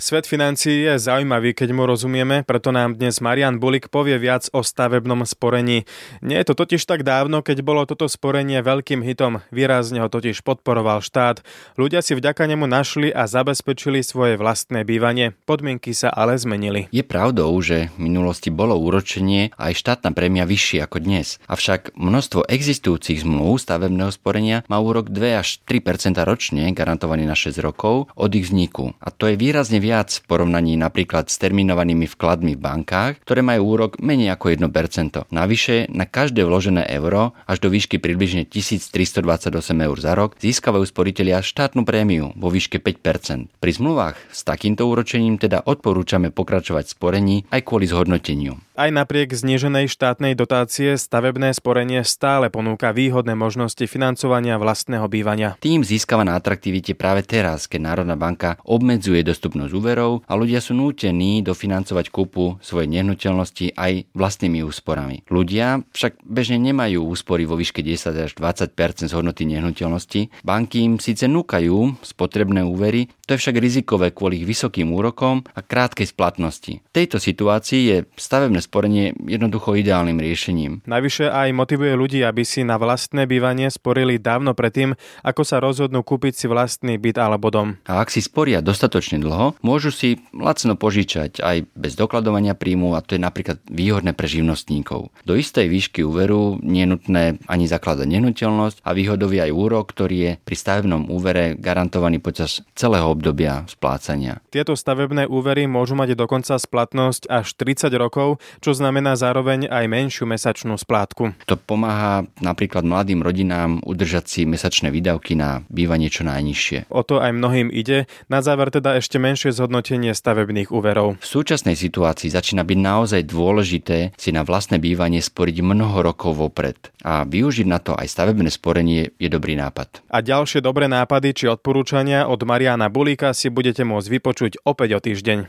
Svet financií je zaujímavý, keď mu rozumieme, preto nám dnes Marian Bulik povie viac o stavebnom sporení. Nie je to totiž tak dávno, keď bolo toto sporenie veľkým hitom. Výrazne ho totiž podporoval štát. Ľudia si vďaka nemu našli a zabezpečili svoje vlastné bývanie. Podmienky sa ale zmenili. Je pravdou, že v minulosti bolo úročenie a aj štátna prémia vyššie ako dnes. Avšak množstvo existujúcich zmluv stavebného sporenia má úrok 2 až 3% ročne, garantovaný na 6 rokov od ich vzniku. A to je výrazne viac v porovnaní napríklad s termínovanými vkladmi v bankách, ktoré majú úrok menej ako 1%. Navyše, na každé vložené euro až do výšky približne 1328 eur za rok získavajú sporitelia štátnu prémiu vo výške 5%. Pri zmluvách s takýmto úročením teda odporúčame pokračovať v sporení aj kvôli zhodnoteniu. Aj napriek zníženej štátnej dotácie stavebné sporenie stále ponúka výhodné možnosti financovania vlastného bývania. Tým získava na atraktivite práve teraz, keď Národná banka obmedzuje dostupnosť úverov a ľudia sú nútení dofinancovať kúpu svojej nehnuteľnosti aj vlastnými úsporami. Ľudia však bežne nemajú úspory vo výške 10 až 20% z hodnoty nehnuteľnosti. Banky im síce núkajú spotrebné úvery, to je však rizikové kvôli ich vysokým úrokom a krátkej splatnosti. V tejto situácii je stavebné sporenie jednoducho ideálnym riešením. Navyše aj motivuje ľudí, aby si na vlastné bývanie sporili dávno predtým, ako sa rozhodnú kúpiť si vlastný byt alebo dom. A ak si sporia dostatočne dlho, môžu si lacno požičať aj bez dokladovania príjmu, a to je napríklad výhodné pre živnostníkov. Do istej výšky úveru nie je nutné ani zakladať nehnuteľnosť a výhodový aj úrok, ktorý je pri stavebnom úvere garantovaný počas celého obdobia splácania. Tieto stavebné úvery môžu mať dokonca splatnosť až 30 rokov, čo znamená zároveň aj menšiu mesačnú splátku. To pomáha napríklad mladým rodinám udržať si mesačné výdavky na bývanie čo najnižšie. O to aj mnohým ide. Na záver teda ešte menšie zhodnotenie stavebných úverov. V súčasnej situácii začína byť naozaj dôležité si na vlastné bývanie sporiť mnoho rokov vopred. A využiť na to aj stavebné sporenie je dobrý nápad. A ďalšie dobré nápady či odporúčania od Mariana Bulika si budete môcť vypočuť opäť o týždeň.